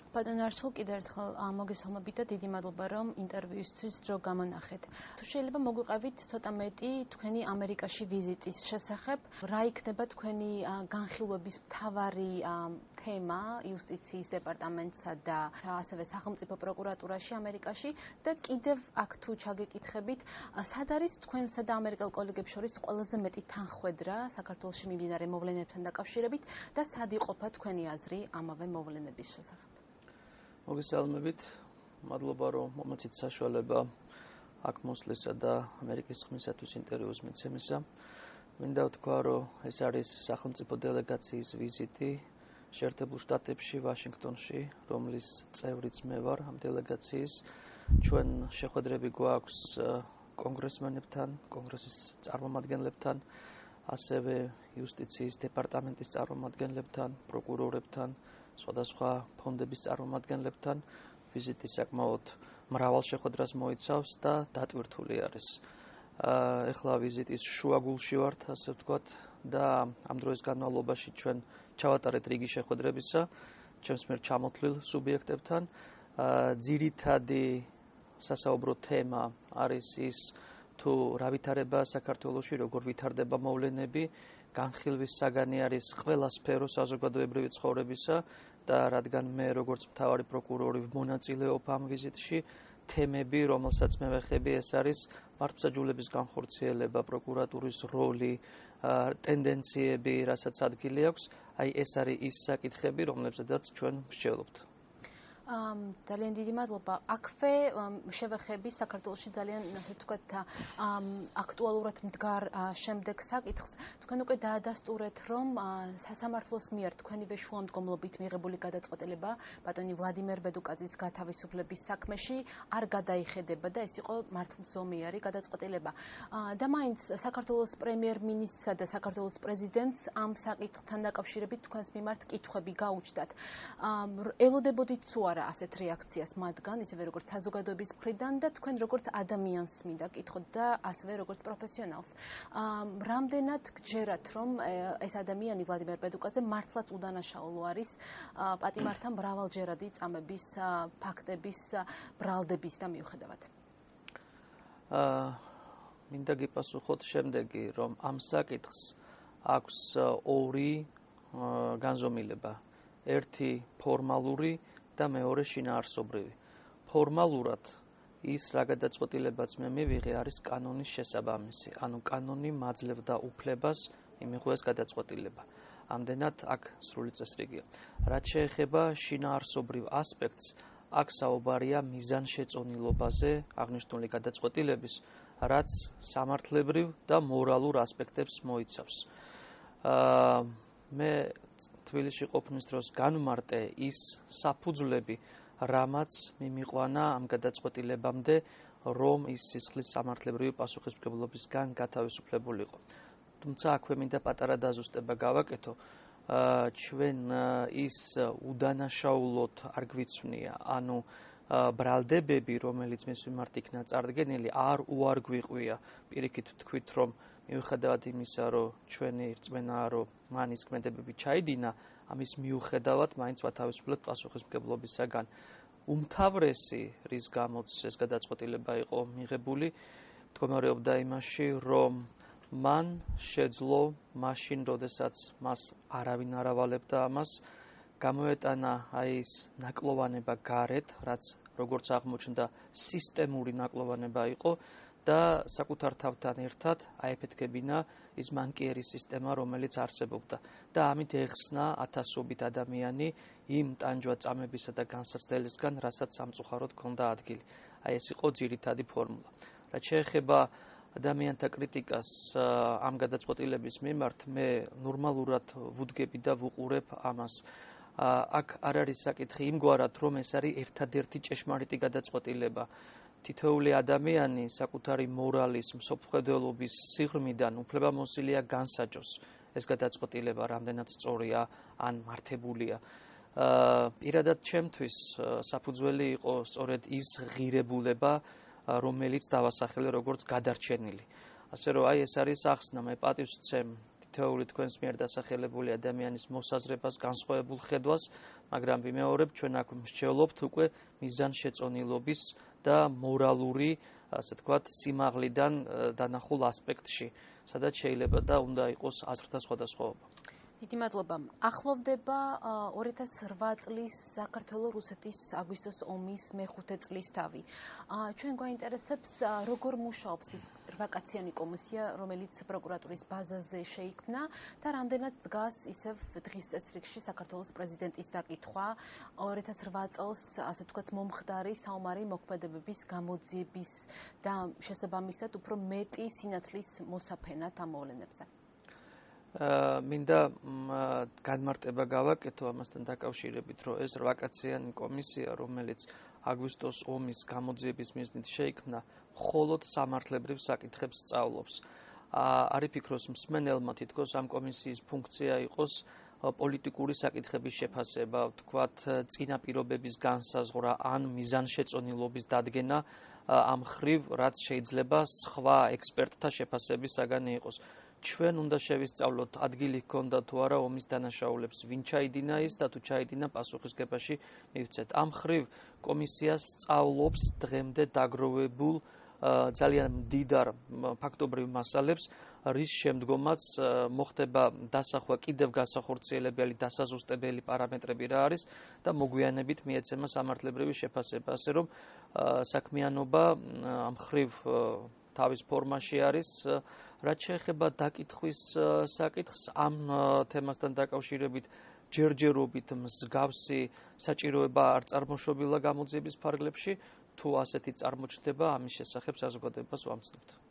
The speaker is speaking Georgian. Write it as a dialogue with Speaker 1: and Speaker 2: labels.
Speaker 1: ბატონო არჩილ კიდევ ერთხელ მოგესალმებით და დიდი მადლობა რომ ინტერვიუსთვის დრო გამონახეთ. თუ შეიძლება მოგვიყევით ცოტა მეტი თქვენი ამერიკაში ვიზიტის შესახებ, რა იქნება თქვენი განხილვების მთავარი თემა იუსტიციის დეპარტამენტსა და ასევე სახელმწიფო პროკურატურაში ამერიკაში და კიდევ აქ თუ ჩაგეკითხებით, სად არის თქვენსა და ამერიკელ კოლეგებს შორის ყველაზე მეტი თანხwebdriver საქართველოში მიმდინარე მოვლენებთან დაკავშირებით და სად იყოფა თქვენი აზრი ამავე მოვლენების შესახებ?
Speaker 2: მოგესალმებით, მადლობა რომ მომეცით საშუალება აქ მოსვლისა და ამერიკის ხმისათვის ინტერვიუს მიცემისა. მინდა ვთქვა, რომ ეს არის სახელმწიფო დელეგაციის ვიზიტი შეერთებულ შტატებში, ვაშინგტონში, რომლის წევრიც მე ვარ ამ დელეგაციის. ჩვენ შეხვედრები გვაქვს კონგრესმენებთან, კონგრესის წარმომადგენლებთან, ასევე იუსტიციის დეპარტამენტის წარმომადგენლებთან, პროკურორებთან, სხვადასხვა ფონდების წარმომადგენლებთან. ვიზიტი საკმაოდ მრავალ შეხვედრას მოიცავს და დატვირთული არის. ეხლა ვიზიტის შუაგულში ვართ, ასე ვთქვათ, და ამ დროის განმავლობაში ჩვენ ჩავატარეთ რიგი შეხვედრებისა ჩემს მიერ ჩამოთვლილ სუბიექტებთან. ძირითადი სასაუბრო თემა არის ის, თუ რა ვითარებაა საქართველოში, როგორ ვითარდება მოვლენები, განხილვის საგანი არის ყველა სფერო საზოგადოებრივი ცხოვრებისა და რადგან მე როგორც მთავარი პროკურორი მონაწილეობ ამ ვიზიტში, თემები, რომელსაც მე ვეხები, ეს არის მართლმსაჯულების განხორციელება, პროკურატურის როლი, ტენდენციები, რასაც ადგილი აქვს, აი ეს არის ის საკითხები, რომლებზედაც ჩვენ ვსჯელობთ.
Speaker 1: ძალიან დიდი მადლობა. აქვე შევეხები საქართველოში ძალიან ასე ვთქვათ აქტუალურად მდგარ შემდეგ საკითხს. თქვენ უკვე დაადასტურეთ, რომ სასამართლოს მიერ თქვენივე შუამდგომლობით მიღებული გადაწყვეტილება ბატონი ვლადიმერ ბედუკაძის გათავისუფლების საქმეში არ გადაიხედება და ეს იყო მართლმსომიარი გადაწყვეტილება. და მაინც საქართველოს პრემიერ-მინისტრსა და საქართველოს პრეზიდენტს ამ საკითხთან დაკავშირებით თქვენს მიმართ კითხვები გაუჩნდათ. ელოდებოდით თუ არა ასეთ რეაქციას მათგან, ისევე როგორც საზოგადოების მხრიდან და თქვენ როგორც ადამიანს მინდა კითხოთ და ასევე როგორც პროფესიონალს. რამდენად გჯერათ, რომ ეს ადამიანი ვლადიმერ ბედუკაძე მართლაც უდანაშაულო არის პატიმართან მრავალჯერადი წამების ფაქტების ბრალდების და მიუხედავად?
Speaker 2: მინდა გიპასუხოთ შემდეგი, რომ ამ საკითხს აქვს ორი განზომილება. ერთი ფორმალური და მეორე შინაარსობრივი. ფორმალურად ის რა გადაწყვეტილებაც მე მივიღე არის კანონის შესაბამისი, ანუ კანონი მაძლევდა უფლებას იმიღო ეს გადაწყვეტილება. ამდენად აქ სრული წესრიგია. რაც შეეხება შინაარსობრივ ასპექტს, აქ საუბარია მიზანშეწონილობაზე აღნიშნული გადაწყვეტილების, რაც სამართლებრივ და მორალურ ასპექტებს მოიცავს. მე თბილისში ყოფნის დროს განვმარტე ის საფუძვლები, რამაც მიმიყვანა ამ გადაწყვეტილებამდე, რომ ის სისხლის სამართლებრივი პასუხისმგებლობისგან გათავისუფლებულიყო. თუმცა აქვე მინდა პატარა დაზუსტება გავაკეთო. ჩვენ ის უდანაშაულოდ არ გვიცვნია, ანუ ბრალდებები, რომელიც მის მიმართ იქნა წარდგენილი, არ უარ გვიყვია. პირიქით ვთქვით, რომ მიუხედავად იმისა, რომ ჩვენი რწმენაა, რომ მან ის ქმედებები ჩაიდინა, ამის მიუხედავად მაინც ვათავისუფლებთ პასუხისმგებლობისაგან. უმთავრესი, რის გამოც ეს გადაწყვეტილება იყო მიღებული, მდგომარეობდა იმაში, რომ მან შეძლო მაშინ, როდესაც მას არავინ არ ავალებდა ამას, გამოეტანა აი ეს ნაკლოვანება გარეთ, რაც როგორც აღმოჩნდა სისტემური ნაკლოვანება იყო და საკუთარ თავთან ერთად აეფეთქებინა ის მანკიერი სისტემა, რომელიც არსებობდა და ამით ეხსნა ათასობით ადამიანი იმ ტანჯვა წამებისა და განსაცდელისგან, რასაც სამწუხაროდ ჰქონდა ადგილი. აი ეს იყო ძირითადი ფორმულა. რაც შეეხება ადამიანთა კრიტიკას ამ გადაწყვეტილების მიმართ, მე ნორმალურად ვუდგები და ვუყურებ ამას. აქ არ არის საკითხი იმგვარად, რომ ეს არის ერთადერთი ჭეშმარიტი გადაწყვეტილება. თითოეული ადამიანი საკუთარი მორალის, მსოფლმხედველობის სიღრმიდან უფლებამოსილია განსაჯოს ეს გადაწყვეტილება რამდენად სწორია ან მართებულია. პირადად ჩემთვის საფუძველი იყო სწორედ ის ღირებულება, რომელიც დავასახელე როგორც გადარჩენილი. ასე რომ აი ეს არის ახსნა, მე პატივს ვცემ თითოეული თქვენს მიერ დასახელებული ადამიანის მოსაზრებას, განსხვავებულ ხედვას, მაგრამ ვიმეორებ, ჩვენ აქ მსჯელობთ უკვე მიზანშეწონილობის და მორალური, ასე თქვათ, სიმაღლიდან დანახულ ასპექტში, სადაც შეიძლება და უნდა იყოს აზრთა სხვადასხვაობა.
Speaker 1: დიდი მადლობა. ახლოვდება 2008 წლის საქართველო-რუსეთის აგვისტოს ომის მეხუთე წლისთავი. ჩვენ გვაინტერესებს, როგორ მუშაობს ის 8-კაციანი კომისია, რომელიც პროკურატურის ბაზაზე შეიქმნა და რამდენად დგას ისევ დღის წესრიგში საქართველოს პრეზიდენტის დაკითხვა 2008 წელს, ასე ვთქვათ, მომხდარი საომარი მოქმედებების გამოძიების და შესაბამისად უფრო მეტი სინათლის მოსაფენად ამ მოვლენებზე.
Speaker 2: მინდა განმარტება გავაკეთო ამასთან დაკავშირებით, რომ ეს 8-კაციანი კომისია, რომელიც აგვისტოს ომის გამოძიების მიზნით შეიქმნა, მხოლოდ სამართლებრივ საკითხებს სწავლობს. არ იფიქროს მსმენელმა, თითქოს ამ კომისიის ფუნქცია იყოს პოლიტიკური საკითხების შეფასება, ვთქვათ, წინა პირობების განსაზღვრა ან მიზანშეწონილობის დადგენა ამ ხრივ, რაც შეიძლება სხვა ექსპერტთა შეფასების საგანი იყოს. ჩვენ უნდა შევისწავლოთ, ადგილი ჰქონდა თუ არა ომის დანაშაულებს, ვინ ჩაიდინა ის და თუ ჩაიდინა პასუხისგებაში მივცეთ. ამ ხრივ კომისია სწავლობს დღემდე დაგროვებულ ძალიან მდიდარ ფაქტობრივ მასალებს, რის შემდგომაც მოხდება დასახვა კიდევ გასახორციელებელი დასაზუსტებელი პარამეტრები რა არის და მოგვიანებით მიეცემა სამართლებრივი შეფასება, ასე რომ საქმიანობა ამ ხრივ თავის ფორმაში არის. რაც შეეხება დაკითხვის საკითხს, ამ თემასთან დაკავშირებით ჯერჯერობით მსგავსი საჭიროება არ წარმოშობილა გამოძიების ფარგლებში, თუ ასეთი წარმოჩნდება, ამის შესახებ საზოგადოებას ვამცნობთ.